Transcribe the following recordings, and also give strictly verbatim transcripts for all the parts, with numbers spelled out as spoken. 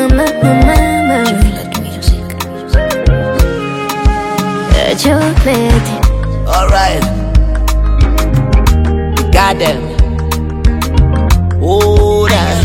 mama, mama. Chocolate. Alright. Got them. Oh, that.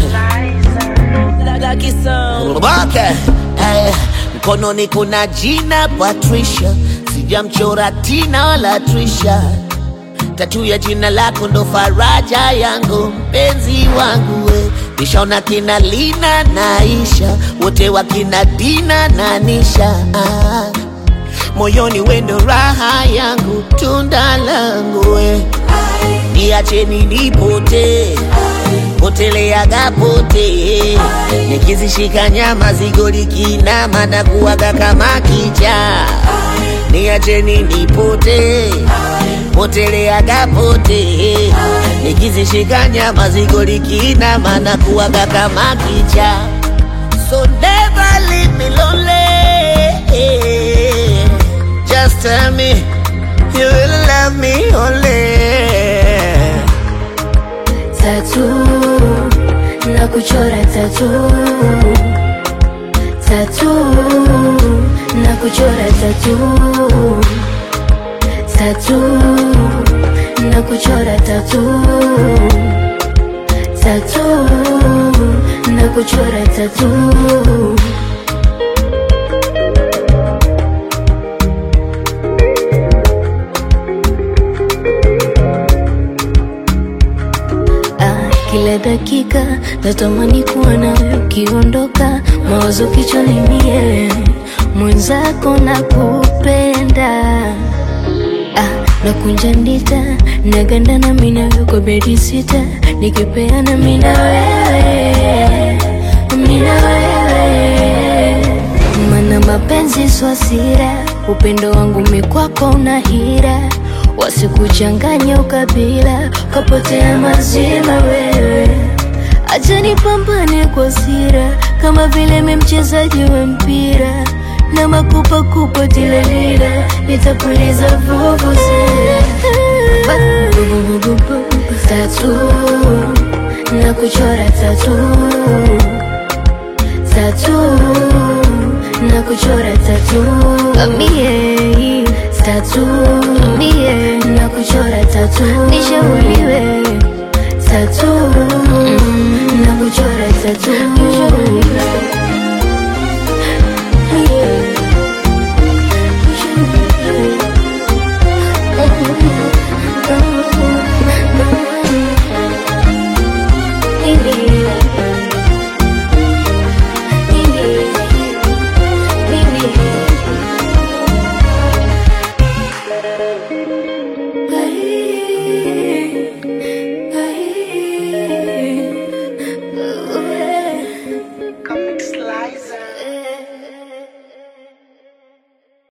Okay. Eh, mkononi kuna jina Patricia. Sijamchora Tina wala Trisha. Tatu ya jina lako ndo faraja yangu, mpenzi wangu we. Nishaona kina Lina na Aisha, wote wakina Dina na Nisha. Ah, moyoni wendo raha yangu, tunda langu we. Niache nilipote, potelea gapote. Nikizishika nyama zigoli kinama na kuwaga kama kicha. Niache nilipote, potelea gapote. Nikizishika nyama zigoli kinama na kuwaga kama kicha. So never leave me lonely. Just tell me you will love me only. Tattoo, na kuchora tattoo. Tattoo, na kuchora tattoo. Tattoo, na kuchora tattoo. Tattoo, na kuchora tattoo. Kila dakika natamani kuwa nawe ukiondoka, mawazo kichwani mie, mwenzako nakupenda. Ah, nakunja ndita, naganda na mina yuko bedi sita, nikipeana mina wewe, mina wewe. Mana mapenzi swasira, upendo wangu mikwako unahira. Wasikuchanganya ukabila, kapotea mazima wewe. Acha nipambane kwa sira, kama vile mchezaji wa mpira. Na makupa kupa tilalila, nitapuliza vuvuzela. Tattoo, na kuchora tattoo. Tattoo, na kuchora tattoo. Mie, tattoo, mie, na kuchora tattoo. Nishauriwe tattoo, na kuchora tattoo.